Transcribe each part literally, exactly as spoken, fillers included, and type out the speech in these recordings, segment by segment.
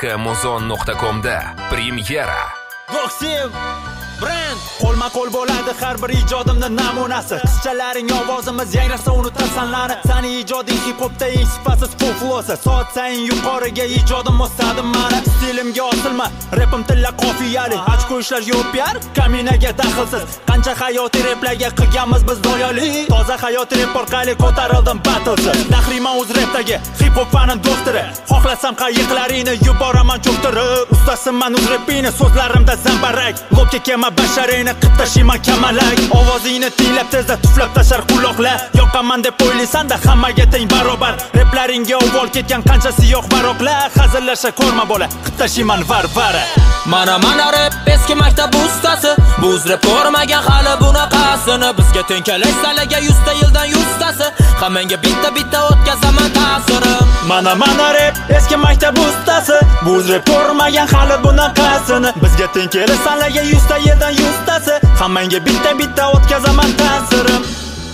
k muzon nuqta com da premyera. Doksim brand qo'lma qo'l bo'ladi har bir ijodimni namunasi. Qizchalaring ovozimiz yangrasa unutasanlar. Sani ijoding hip hopda eng sifatsiz flow-si. Soat sayin yuqoriga ijodim o'sadi mana. Stilimga osilma, rapim tilla qofiyali. Ochko ishlar yo'q yar, kaminaga daxlsiz. Qancha hayotiy raplarga qilganmiz biz doyali. Toza hayotiy rap orqali ko'tarildim battlesiz. Daxliman o'z rapdagi hip hop fanim doktori. Xohlasam qayiqlaringni yuboraman cho'ktirib. Ustasiman o'z rapini so'zlarimda zambarak. Lobga kema basharingni qittashiman kamalak. Ovozingni tinglab tezda tuflab tashar quloqlar. Yoqaman deb o'ylaysanda hammaga teng barobar. Raplaringga uvol ketgan qancha siyoh baroqlar. Hazillasha ko'rma bola, qittashiman varvara. Mana mana rap eski maktab ustasi. Buz rap ko'rmagan hali bunaqasini. Bizga teng kelishsalaga yuzta yildan yuztasi. Hammanga bitta bitta o'tkazaman ta'sirim. Mana mana rap eski maktab ustasi. Buz rap ko'rmagan hali bunaqasini. Bizga teng kelishsalaga yuzta yildan yuztasi. Hammanga bitta bitta o'tkazaman ta'sirim.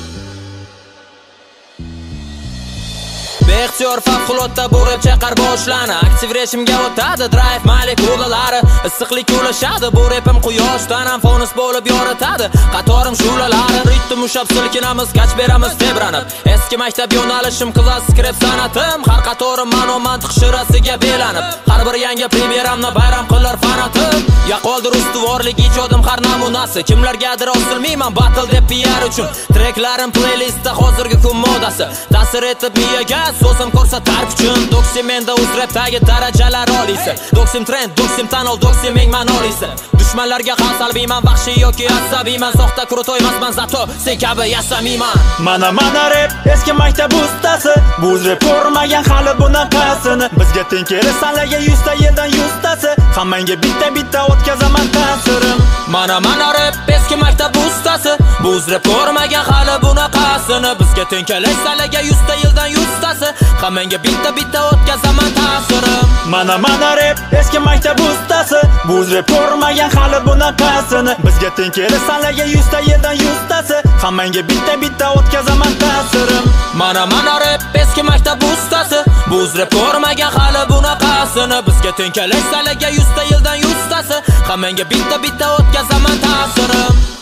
Beixtiyor favqulodda bu rap chaqar boshlani. Aktiv rejimga o'tadi drive molekulалari. Issiqlik ulashadi bu rapim quyoshdan ham fonus bo'lib yoritadi. Qatorim shulalari ritm ushab silkinamiz, gach beramiz tebranib. Eski maktab yo'nalishim klassik rap sanatim. Har qatorim ma'no mantiq shirasiga belanib. Har bir yangi premyeramni bayram qilar fanatim. Yaqoldir ustuvorlik ijodim har namunasi. Kimlargadir osilmayman battle deb P R uchun. Treklarim playlistda hozirgi kun modasi. Ta'sir etib miyaga so'zim ko'rsatar kuchim. Doksim menda o'z rapdagi darajalar oliysi. Doksim trend, doksim tanol, doksim eng ma'nolisi. Dushmanlarga xal salbiyman, vahshiy yoki asabiyman. Soxta krutoy emasman, zato sen kabi yasamayman. Mana mana rap eski maktab ustasi. Buz rap ko'rmagan hali bunaqasini. Bizga teng kelishsalaga yuzta yildan yuztasi. Hammanga bitta bitta o'tkazaman ta'sirim. Mana mana rap eski maktab ustasi. Buz rap ko'rmagan hali bunaqasini. Bizga teng kelishsalaga yuzta yildan yuztasi. Hammanga bitta bitta o'tkazaman ta'sirim. Mana mana rap eski maktab ustasi. Buz rap ko'rmagan hali bunaqasini. Bizga teng kelishsalaga yuzta yildan yuztasi. Hammanga bitta bitta o'tkazaman ta'sirim. Mana mana rap eski maktab ustasi. Buz rap ko'rmagan hali bunaqasini. Bizga teng kelishsalaga yuzta yildan yuztasi. Hammanga bitta bitta o'tkazaman ta'sirim.